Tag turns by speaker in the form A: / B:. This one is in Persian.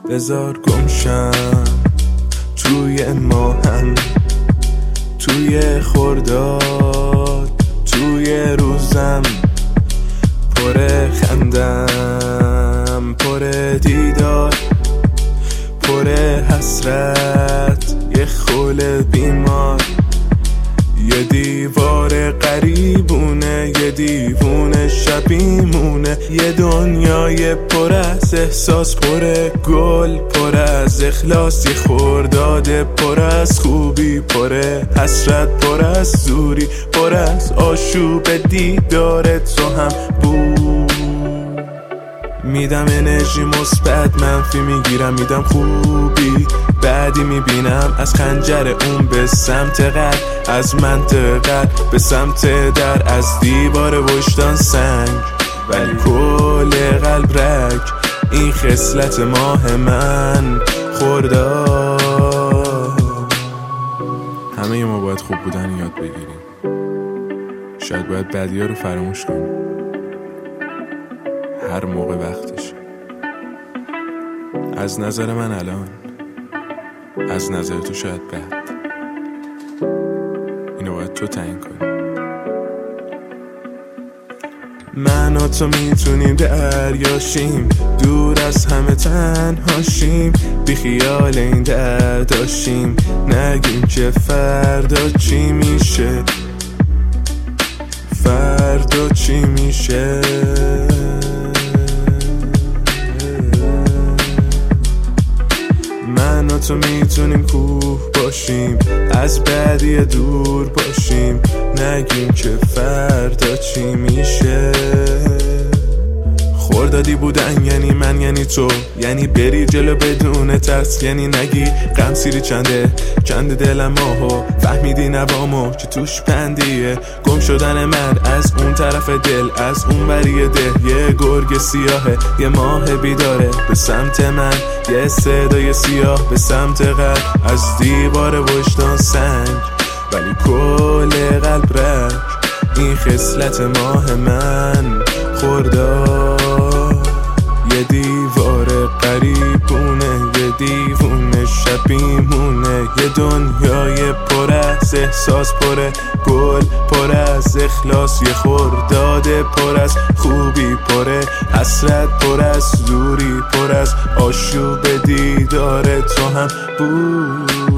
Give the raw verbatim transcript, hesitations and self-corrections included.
A: بذار گمشم توی ماهم، توی خرداد، توی روزم، پر خندم، پر دیدار، پر حسرت، یه خول بیمار، یه دیوار قریبونه، یه دیوونه شبیمونه، یه دنیای پر از احساس، پر گل، پر از اخلاص، یه خرداد پر از خوبی، پر حسرت، پر از زوری، پر از آشوب دیدار تو هم بود. میدم انرژی مثبت، منفی میگیرم، میدم خوبی، بعدی میبینم از خنجر اون به سمت قلب، از منطقه به سمت در، از دیوار وجدان سنگ ولی کل قلب رگ. این خصلت ماه من خرداد. همه ما باید خوب بودن یاد بگیریم، شاید باید بدی‌ها رو فراموش کنیم، هر موقع وقتش. از نظر من الان، از نظر تو شاید بد. اینو باید تو تعیین کنی. من و تو میتونیم دریاشیم، دور از همه تنهاشیم، بی خیال این درداشیم، نگیم که فردا چی میشه، فردا چی میشه. من و تو میتونیم کوه باشیم، از بدی دور باشیم، نگیم که فردا چی میشه. خردادی بودن یعنی من، یعنی تو، یعنی بری جلو بدون ترس، یعنی نگی غم سیری چنده چند دلم ماهو، فهمیدی نوامو که توش پندیه. گم شدن من از اون طرف دل، از اون بری ده، یه گرگ سیاهه، یه ماه بیداره به سمت من، یه صدای سیاه به سمت قلب، از دیوار وجدان سنگ ولی کل قلب رگ. این خصلت ماه من خرداد. یه دیوار قریبونه، یه دیوونه شبیمونه، یه دنیای پر از احساس، پر گل، پر از اخلاص، یه خرداد پر از خوبی، پر حسرت، پر از دوری، پر از آشوب دیدار تو هم بود.